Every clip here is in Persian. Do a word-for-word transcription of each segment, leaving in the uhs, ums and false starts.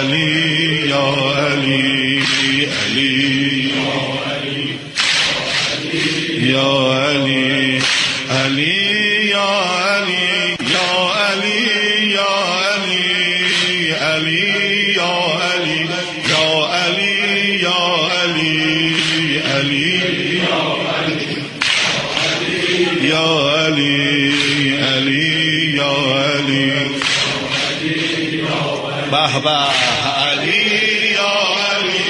علی یا علی علی یا علی علی یا علی یا علی یا علی علی یا علی یا علی یا علی علی یا علی علی یا علی به به علی یا علی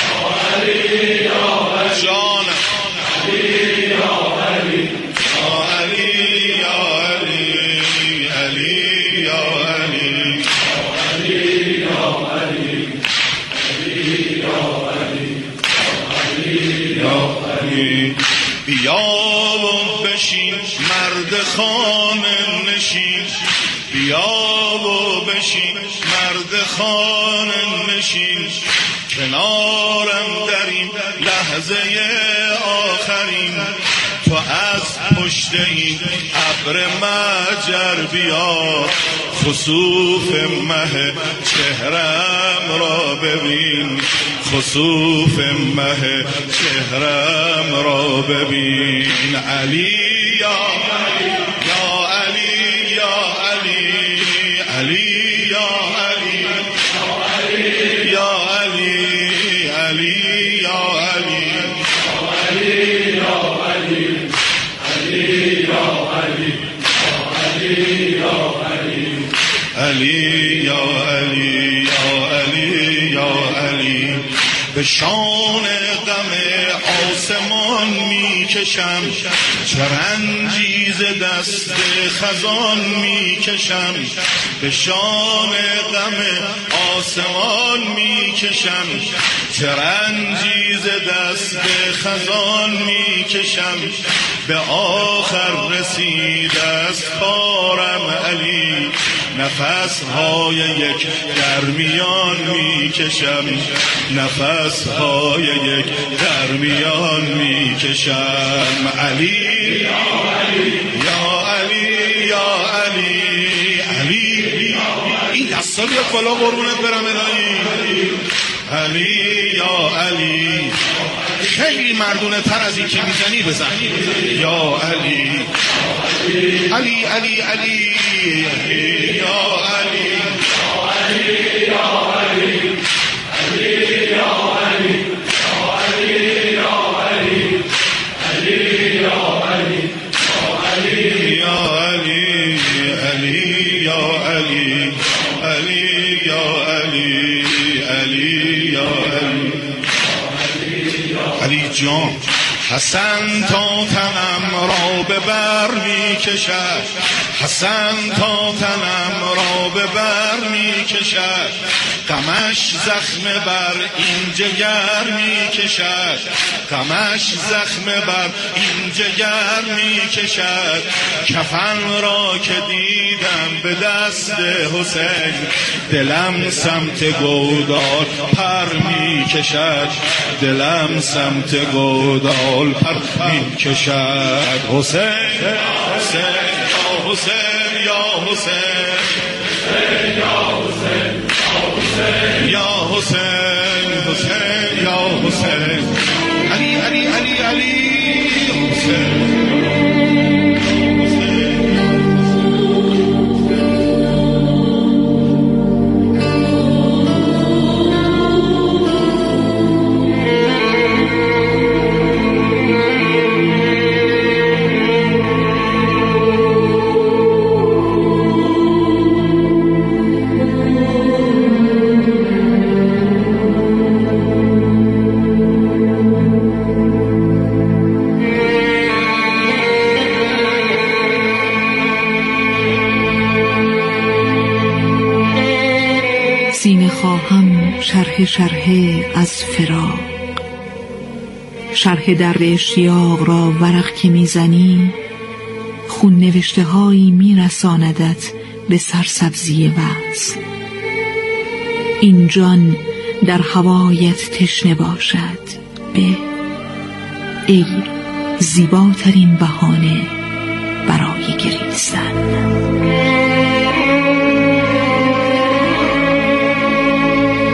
جان علی یا علی علی یا علی علی یا علی علی یا علی علی یا علی یا علی بیا و بشین مرد خانه نشین بیا و بشین مرد خانه نشین کنارم در این لحظه آخرین تو از پشت این ابر مجر بیا خسوف مه چهرم را ببین خسوف مه چهرم را ببین علی یا علی یا علی یا علی علی یا علی یا علی علی یا علی علی یا علی علی یا علی علی یا علی علی یا علی یا علی یا علی به شان غم آسمان می کشم چرنجی ز دست خزان می کشم به شان غم آسمان می کشم چرنجی ز دست خزان می کشم به آخر رسید از کارم علی نفس های یک درمیان می کشم نفس های یک درمیان می کشم علی یا علی یا علی یا علی علی این دستا بیاد بالا قربونت برم الهی علی یا علی خیلی مردونه تر از این که میزنی بزن یا علی علی علی علی یا علی یا علی علی یا علی علی یا علی علی یا علی علی یا علی علی یا علی علی یا علی علی یا علی علی جان حسن تا تنم را به بر می کشد حسن تا تنم را به بر می کشد غمش زخم بر این جگر می کشد غمش زخم بر این جگر می کشد کفن را که دیدم به دست حسین دلم سمت گودال پر می کشد دلم سمت گودال پر می کشد حسین حسین یا حسین یا حسین یا حسین حسین یا حسین علی علی علی علی حسین خواهم شرح شرح از فراق شرح درد اشتیاق را ورق که میزنی خون نوشته هایی میرساندت به سرسبزی وصل این جان در هوایت تشنه باشد به ای زیباترین بهانه برای گریستن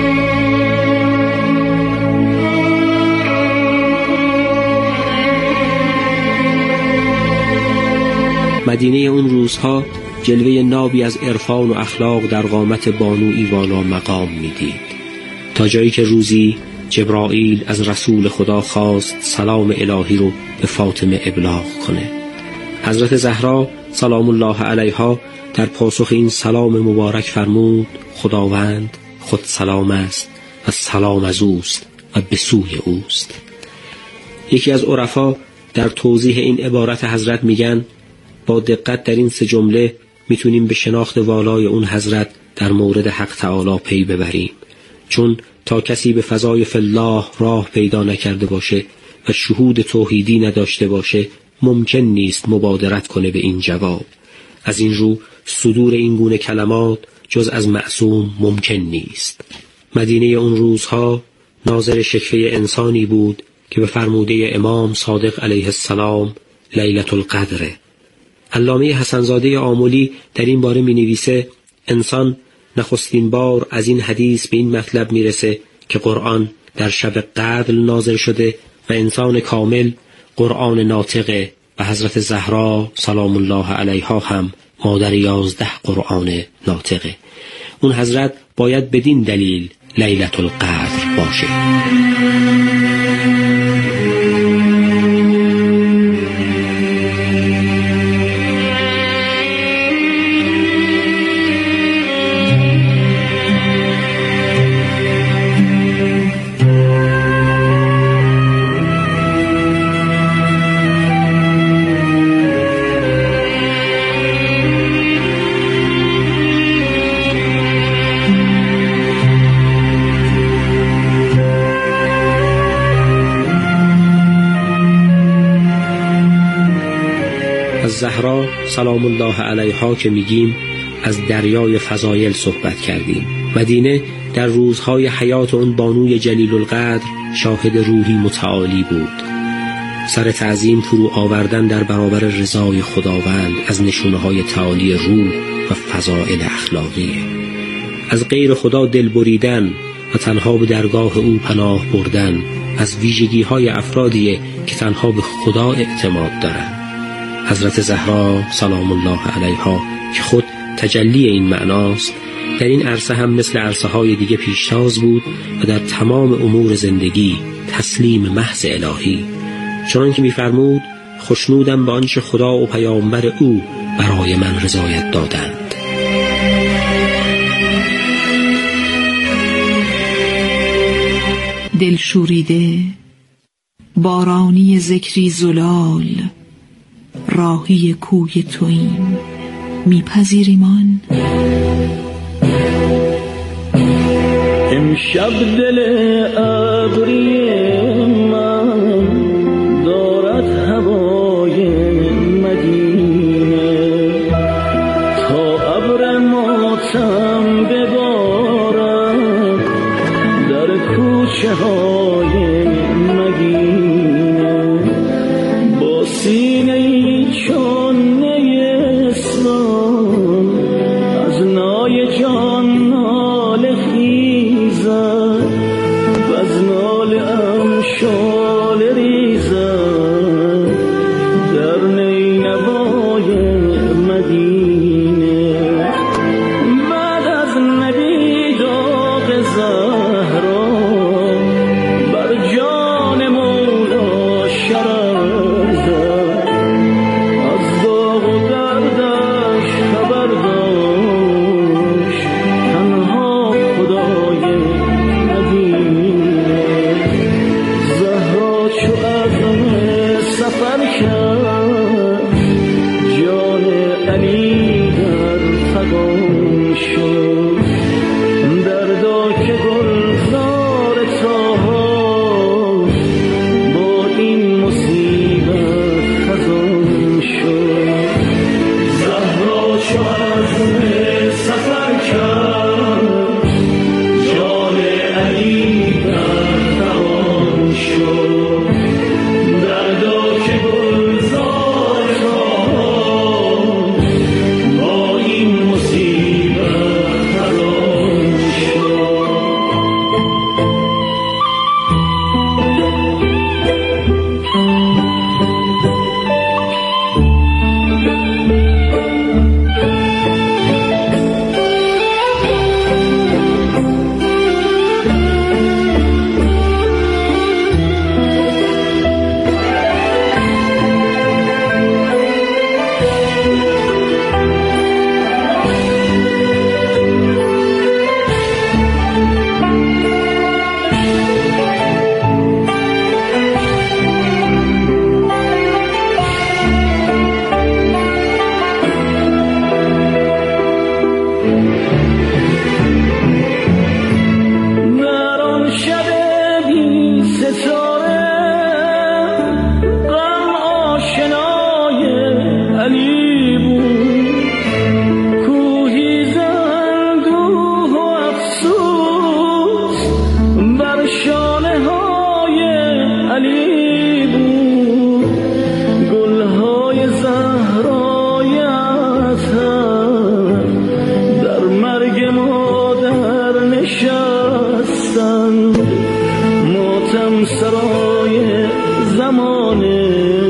مدینه اون روزها جلوه نابی از عرفان و اخلاق در قامت بانویی والا مقام میدید، تا جایی که روزی جبرائیل از رسول خدا خواست سلام الهی رو به فاطمه ابلاغ کنه. حضرت زهرا سلام الله علیها در پاسخ این سلام مبارک فرمود: خداوند خود سلام است و سلام از اوست و به سوی اوست. یکی از عرفا در توضیح این عبارت حضرت میگن با دقت در این سه جمله میتونیم به شناخت والای اون حضرت در مورد حق تعالی پی ببریم، چون تا کسی به فضای فالله راه پیدا نکرده باشه و شهود توحیدی نداشته باشه ممکن نیست مبادرت کنه به این جواب. از این رو صدور این گونه کلمات جز از معصوم ممکن نیست. مدینه اون روزها ناظر شکفه انسانی بود که به فرموده امام صادق علیه السلام لیلة القدر. علامه حسنزاده آملی در این باره می نویسه انسان نخستین بار از این حدیث به این مطلب می رسه که قرآن در شب قدر نازل شده و انسان کامل قرآن ناطقه و حضرت زهرا سلام الله علیها هم مادر یازده قرآن ناطقه. اون حضرت باید بدین دلیل لیلة القدر باشه. از زهرا سلام الله علیها که میگیم از دریای فضایل صحبت کردیم. مدینه در روزهای حیات اون بانوی جلیل القدر شاهد روحی متعالی بود. سر تعظیم فرو آوردن در برابر رضای خداوند از نشونه‌های تعالی روح و فضائل اخلاقی، از غیر خدا دل بریدن و تنها به درگاه او پناه بردن از ویژگی‌های افرادی که تنها به خدا اعتماد دارند. حضرت زهرا سلام الله علیها که خود تجلی این معناست، در این عرصه هم مثل عرصه های دیگه پیشتاز بود و در تمام امور زندگی تسلیم محض الهی، چنان که می‌فرمود خوشنودم به آنچه خدا و پیامبر او برای من رضایت دادند. دل شوریده بارانی ذکری زلال، راهی کوی توییم میپذیریم آن. امشب دل ابری من دارد هوای مدینه، تا ابر ماتم ببارد در کوچه های مدینه، با سینه چون اسلام از نای جان ناله خیزد و از ناله امشال ریزد در نینوای مدینه. بعد از نبی داغ زهرا بر جان مولا شرر زد، از داغ و دردش خبر داشت تنها خدای مدینه. زهرا چو عزم سفر کرد جان علی در فغان شد، دردا که گل همون سرای زمانه،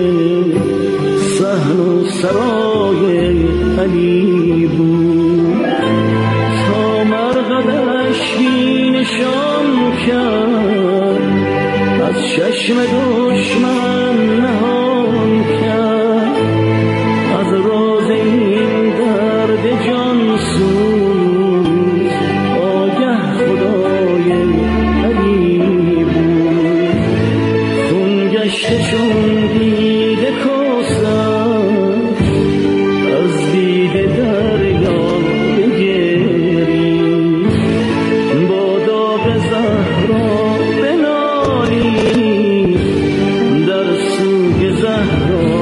صحن و سرای علی بود. تا مرقدش بی نشان کرد، از چشم دشمن نهان کرد. از راز این درد جان سوز آگه خدای علی بود. خون گشته چون دیده کوثر، از دیده دریا بگرید. با داغ زهرا بنالید، در سوگ زهرا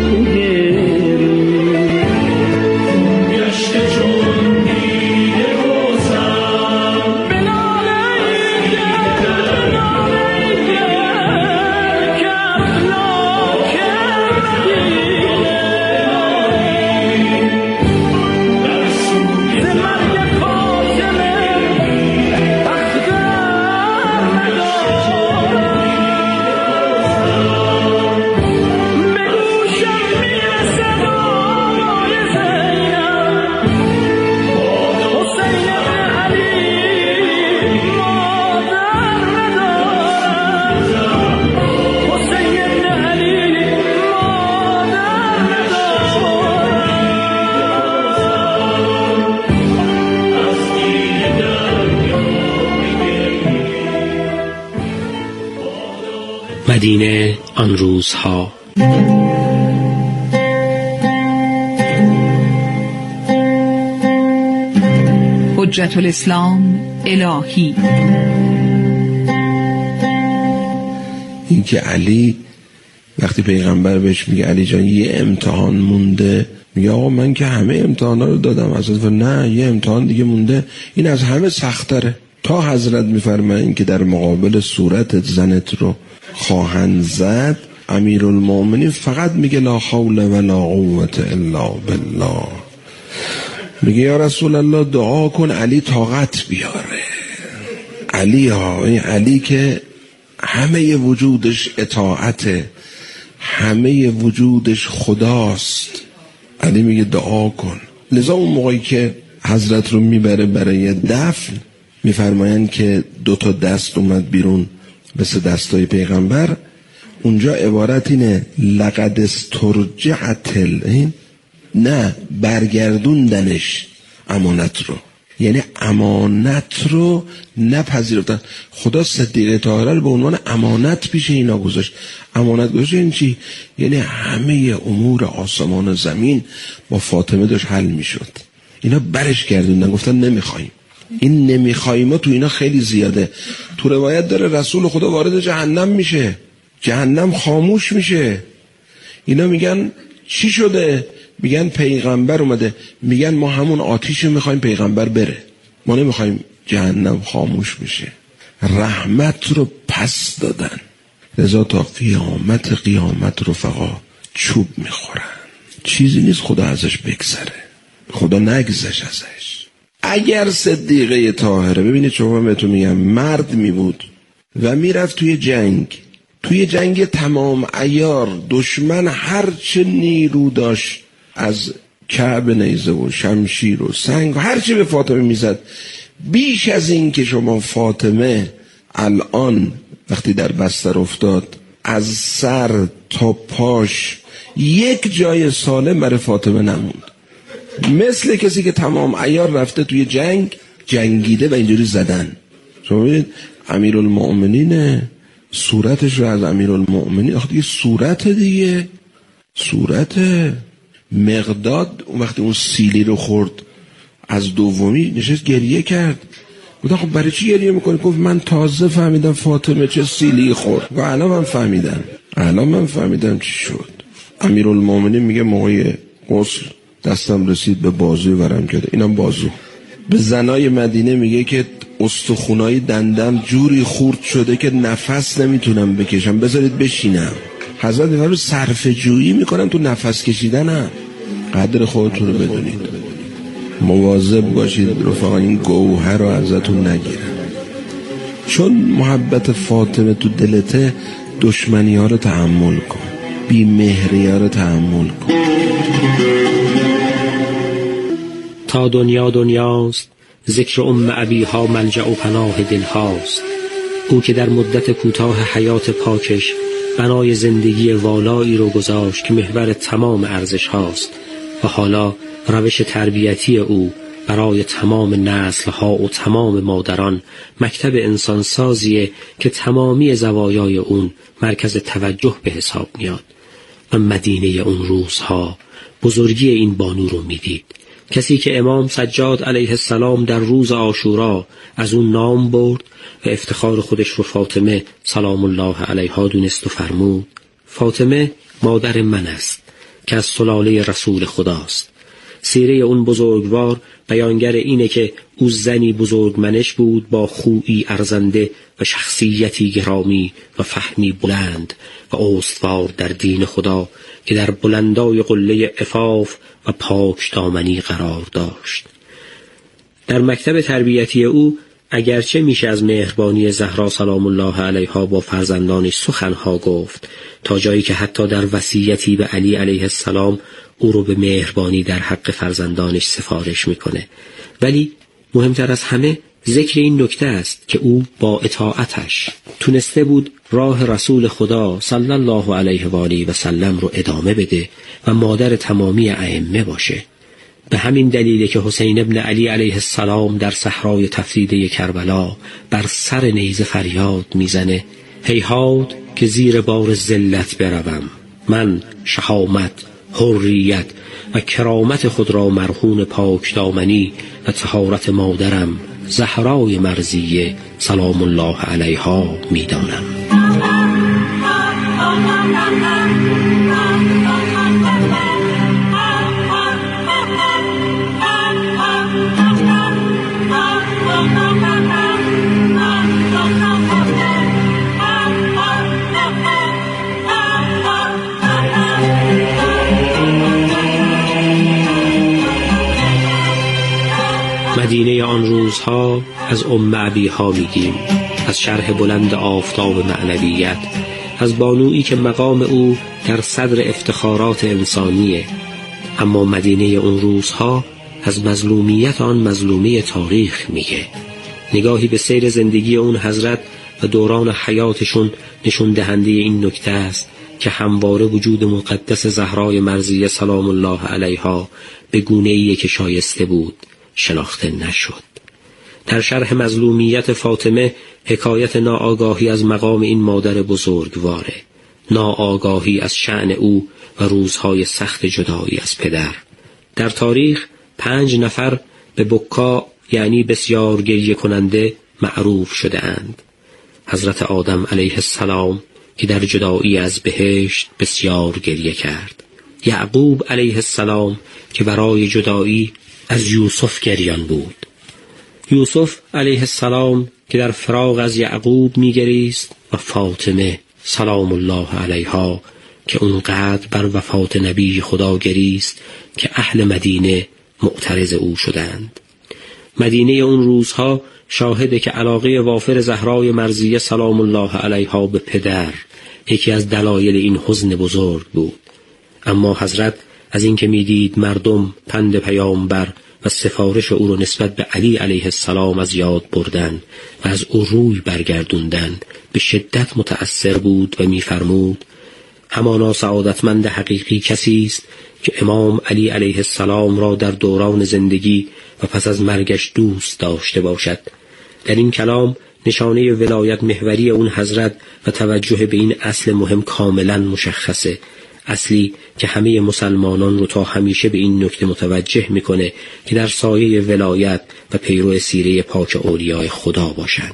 مدینه آن روزها. حجت الاسلام الهی. این که علی وقتی پیغمبر بهش میگه علی جان یه امتحان مونده، میگه آقا من که همه امتحانا رو دادم. حضرت نه، یه امتحان دیگه مونده، این از همه سخت‌تره. تا حضرت میفرمایند که در مقابل صورت زنت رو خواهند زد، امیرالمومنین فقط میگه لا حول ولا قوة الا بالله. میگه یا رسول الله دعا کن علی طاقت بیاره. علی ها، این علی که همه وجودش اطاعته، همه وجودش خداست. علی میگه دعا کن. لذا اون موقعی که حضرت رو میبره برای دفن، میفرمایند که دو تا دست اومد بیرون مثل دستای پیغمبر. اونجا عبارت اینه لقد استرجعت، این نه برگردوندنش امانت رو، یعنی امانت رو نپذیرفتن. خدا صدیقه طاهره رو به عنوان امانت پیش اینا گذاشت. امانت گذاشت این چی؟ یعنی همه امور آسمان و زمین با فاطمه داشت حل میشد. اینا برش گردوندن، گفتن نمیخوایم. این نمیخوایم ما تو اینا خیلی زیاده. تو روایت داره رسول خدا وارد جهنم میشه، جهنم خاموش میشه. اینا میگن چی شده؟ میگن پیغمبر اومده. میگن ما همون آتیشو میخوایم پیغمبر بره، ما نمیخوایم جهنم خاموش میشه. رحمت رو پس دادن، لذا تا قیامت قیامت رفقا چوب میخورن. چیزی نیست خدا ازش بگذره، خدا نگذش ازش. اگر صدیقه طاهره، ببینید شما بهتون میگم، مرد میبود و میرفت توی جنگ، توی جنگ تمام عیار، دشمن هرچه نیرو داشت از کعب نیزه و شمشیر و سنگ و هرچی به فاطمه میزد، بیش از این که شما فاطمه الان وقتی در بستر افتاد از سر تا پاش یک جای سالم برای فاطمه نموند. مثل کسی که تمام عیار رفته توی جنگ، جنگیده و اینجوری زدن. شما ببینید امیرالمؤمنین صورتش رو از امیرالمؤمنین، آخه دیگه صورت دیگه صورت مقداد وقتی اون سیلی رو خورد از دومی نشست گریه کرد. گفتن خب برای چی گریه میکنی؟ گفت من تازه فهمیدم فاطمه چه سیلی خورد و الان من فهمیدم الان من فهمیدم چی شد. امیرالمؤمنین میگه موقع غسل دستم رسید به بازوی ورم کرده، اینم بازو. به زنای مدینه میگه که استخونای دندم جوری خورد شده که نفس نمیتونم بکشم، بذارید بشینم. حضرت میفرمایند صرفه جویی میکنن تو نفس کشیدنم. قدر خودتون رو بدونید، مواظب باشید رفقا این گوهر رو ازتون نگیرن. چون محبت فاطمه تو دلته، دشمنی ها رو تحمل کن، بی مهری ها رو تحمل کن. تا دنیا دنیاست، ذکر ام ابیها ملجأ و پناه دل هاست. او که در مدت کوتاه حیات پاکش بنای زندگی والایی رو گذاشت که محور تمام ارزش هاست و حالا روش تربیتی او برای تمام نسل ها و تمام مادران مکتب انسان سازیه که تمامی زوایای اون مرکز توجه به حساب میاد. و مدینه اون روزها بزرگی این بانو رو میدید. کسی که امام سجاد علیه السلام در روز عاشورا از اون نام برد و افتخار خودش رو فاطمه سلام الله علیها دونست و فرمود: فاطمه مادر من است که از سلاله رسول خداست. سیره اون بزرگوار بیانگر اینه که او زنی بزرگمنش بود با خویی ارزنده و شخصیتی گرامی و فهمی بلند و استوار در دین خدا که در بلندای قله عفاف و پاک دامنی قرار داشت. در مکتب تربیتی او اگرچه میشه از مهربانی زهرا سلام الله علیها با فرزندانش سخنها گفت، تا جایی که حتی در وصیتی به علی علیه السلام او رو به مهربانی در حق فرزندانش سفارش میکنه، ولی مهمتر از همه ذکر این نکته است که او با اطاعتش تونسته بود راه رسول خدا صلی الله علیه و آله و سلم رو ادامه بده و مادر تمامی ائمه باشه. به همین دلیله که حسین ابن علی علیه السلام در صحرای تفریده کربلا بر سر نیزه فریاد میزنه: هیهات که زیر بار ذلت بروم، من شهامت، حریت و کرامت خود را مرهون پاک دامنی و طهارت مادرم زهرای مرضیه سلام الله علیها میدانم. مدینه آن روزها از ام ابیها میگیم، از شرح بلند آفتاب معنویت، از بانویی که مقام او در صدر افتخارات انسانیه. اما مدینه اون روزها از مظلومیت آن مظلومی تاریخ میگه. نگاهی به سیر زندگی اون حضرت و دوران حیاتشون نشون دهنده این نکته است که همواره وجود مقدس زهرای مرضیه سلام الله علیها به گونه‌ای که شایسته بود شناخته نشد. در شرح مظلومیت فاطمه حکایت ناآگاهی از مقام این مادر بزرگواره، ناآگاهی از شأن او و روزهای سخت جدایی از پدر. در تاریخ پنج نفر به بکا یعنی بسیار گریه کننده معروف شده اند. حضرت آدم علیه السلام که در جدایی از بهشت بسیار گریه کرد، یعقوب علیه السلام که برای جدایی از یوسف گریان بود، یوسف علیه السلام که در فراق از یعقوب میگریست و فاطمه سلام الله علیها که اونقدر بر وفات نبی خدا گریست که اهل مدینه معترض او شدند. مدینه اون روزها شاهده که علاقه وافر زهرای مرضیه سلام الله علیها به پدر یکی از دلایل این حزن بزرگ بود. اما حضرت از این که میدید مردم پند پیامبر و سفارش او رو نسبت به علی علیه السلام از یاد بردن و از او روی برگردوندن به شدت متأثر بود و میفرمود: همانا سعادتمند حقیقی کسی است که امام علی علیه السلام را در دوران زندگی و پس از مرگش دوست داشته باشد. در این کلام نشانه ولایت محوری اون حضرت و توجه به این اصل مهم کاملا مشخصه، اصلی که همه مسلمانان رو تا همیشه به این نکته متوجه میکنه که در سایه ولایت و پیرو سیره پاک اولیاء خدا باشند.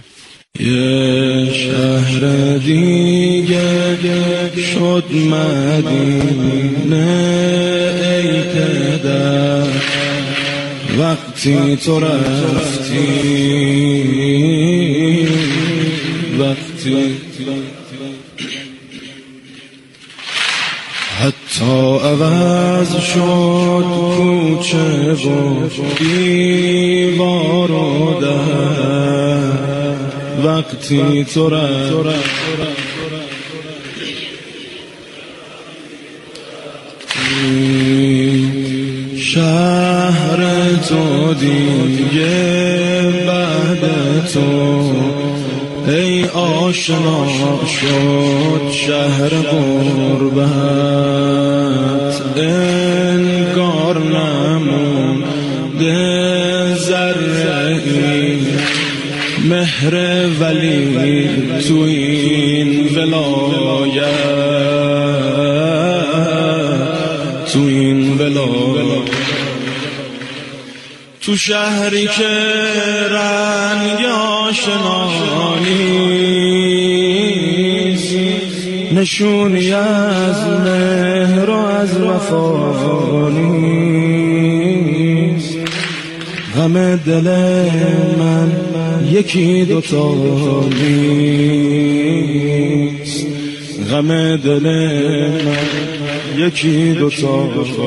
یه شهر دیگه شد مدینه ای پدر، وقتی تو رفتی، وقتی حتی عوض شد کوچه و دیوار و در، وقتی تو رفتی شهر تو دیگه بعد تو ای آشنا شد شهر غربت انگار نمونده ذره ای مهر ولی تو این ولایت تو این ولایت تو شهری که رنگ آشنا نیست نشونی از مهر و از وفا نیست غم دل من یکی دوتا نیست غم دل من یکی دوتا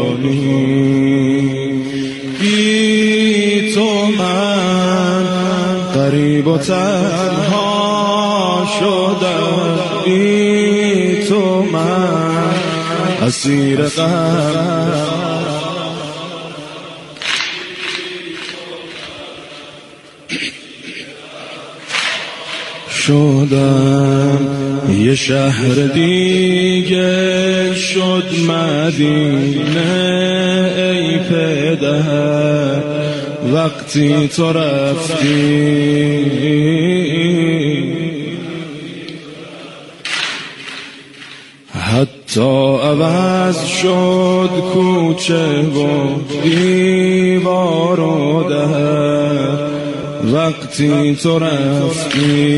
نیست بی تو من غریب و تنها شدم بی تو من اسیر غم شدم یه شهر دیگه شد مدینه ای پدر وقتی تو رفتی حتی عوض شد کوچه و دیوار و در وقتی تو رفتی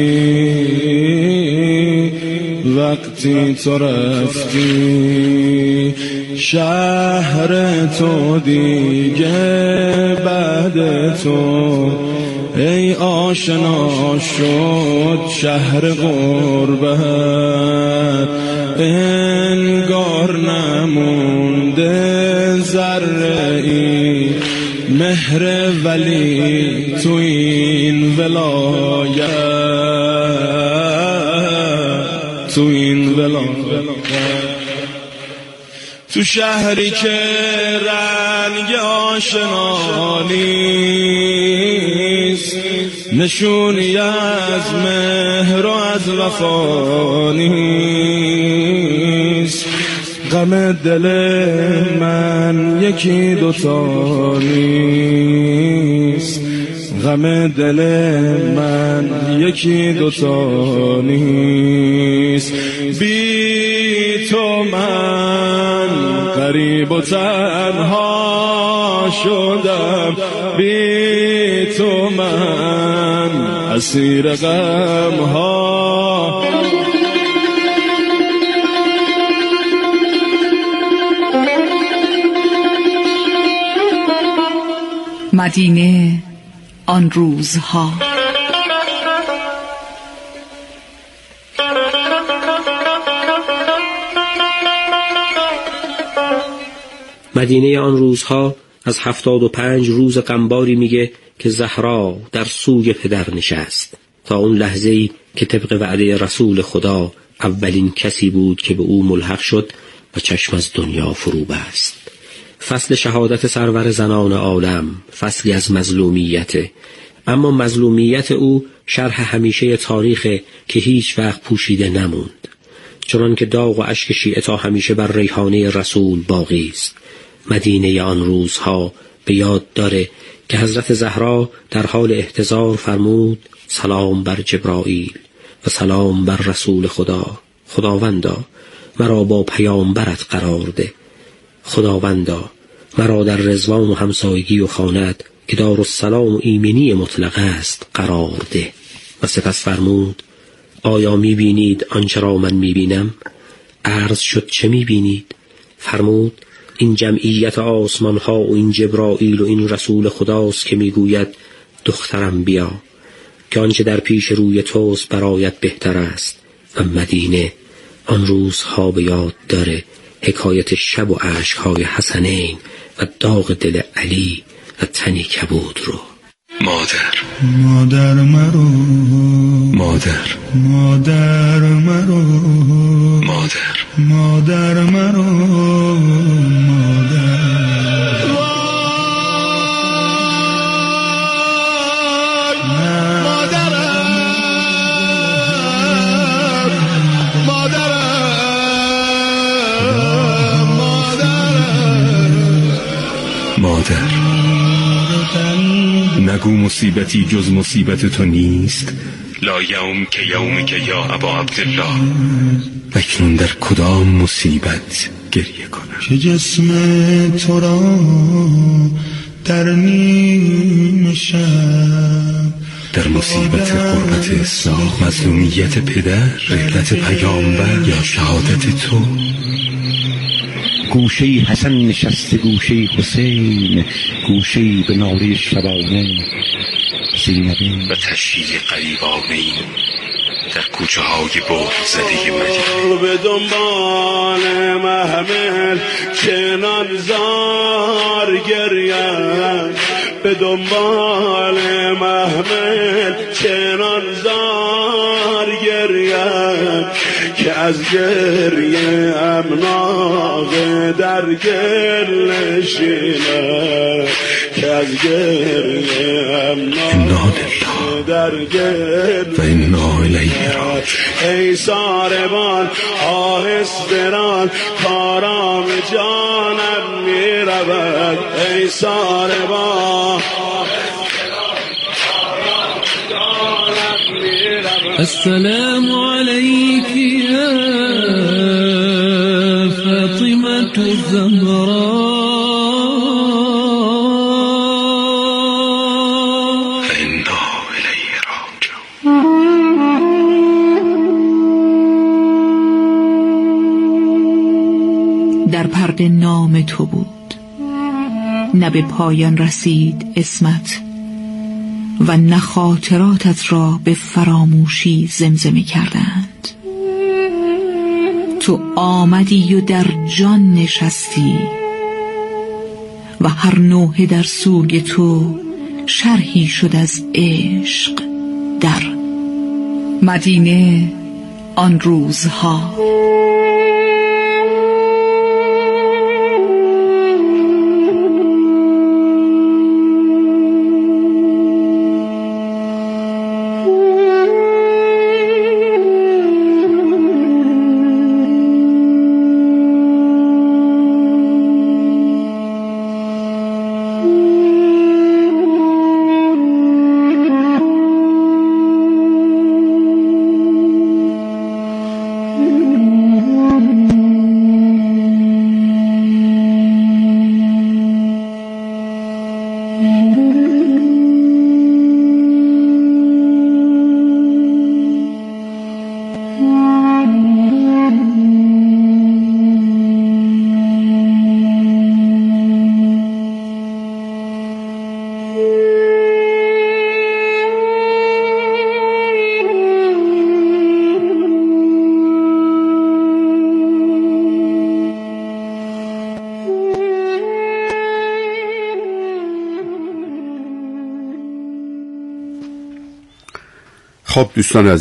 وقتی تو رفتی شهر تو دیگه بعد تو ای آشنا شد شهر غربت انگار نمونده ذره ای مهر ولی تو این ولایت تو این ولایت تو شهری که رنگ آشنا نیست نشونی از مهر و از وفا نیست غم دل من یکی دوتا نیست غم دل من یکی دوتا نیست بی تو من غریب و تنها شدم بی تو من اسیر غم ها مدینه آن روزها مدینه آن روزها از هفتاد و پنج روز غمباری میگه که زهرا در سوی پدر نشست تا اون لحظه‌ای که طبق وعده رسول خدا اولین کسی بود که به او ملحق شد و چشم از دنیا فرو بست. فصل شهادت سرور زنان عالم فصلی از مظلومیت، اما مظلومیت او شرح همیشه تاریخ که هیچ وقت پوشیده نموند، چنان که داغ و اشک شیعه تا همیشه بر ریحانه رسول باقی است. مدینه آن روزها به یاد داره که حضرت زهرا در حال احتضار فرمود سلام بر جبرائیل و سلام بر رسول خدا. خداوندا مرا با پیامبرت قرار ده، خداوندا مرا در رضوان و همسایگی و خانت که دارالسلام و ایمنی مطلق است قرار ده. و سپس فرمود آیا میبینید آنچه را من میبینم؟ عرض شد چه میبینید؟ فرمود این جمعیت آسمان ها و این جبرائیل و این رسول خداست که میگوید دخترم بیا که آنچه در پیش روی توست برایت بهتر است. و مدینه آن روزها به یاد داره حکایت شب و عشقهای حسنین و داغ دل علی و تنی کبود رو. مادر مادر مرو مادر مادر مرو مادر مادر مرو مادر مادر نگو مصیبتی جز مصیبت تو نیست، لا یوم که یوم که یا ابا عبدالله. اکنون در کدام مصیبت گریه کنم که جسم تو را در نیم شب، در مصیبت غربت اسلام، مظلومیت پدر، رحلت پیامبر یا شهادت تو. گوشه حسن نشسته گوشه حسین، گوشه به ناله شبانه زینبه و تشییع قریبانه در کوچه های بر زده مدینه. به دنبال محمل چنان زار گریم، به دنبال محمل چنان زار گریم که از گریه امناغ در گل نشینه، که از گریه امناغ در گل و انا الیه راجعون. ای ساربان آهسته ران کارام جانم می رود، ای ساربان السلام عليك يا فاطمة الزهراء فإنا إليه راجعون. در پرده نام تو بود، نه به پایان رسید اسمت و نه خاطراتت را به فراموشی زمزمه کردند. تو آمدی و در جان نشستی و هر نوحه در سوگ تو شرحی شد از عشق در مدینه آن روزها. خب دوستان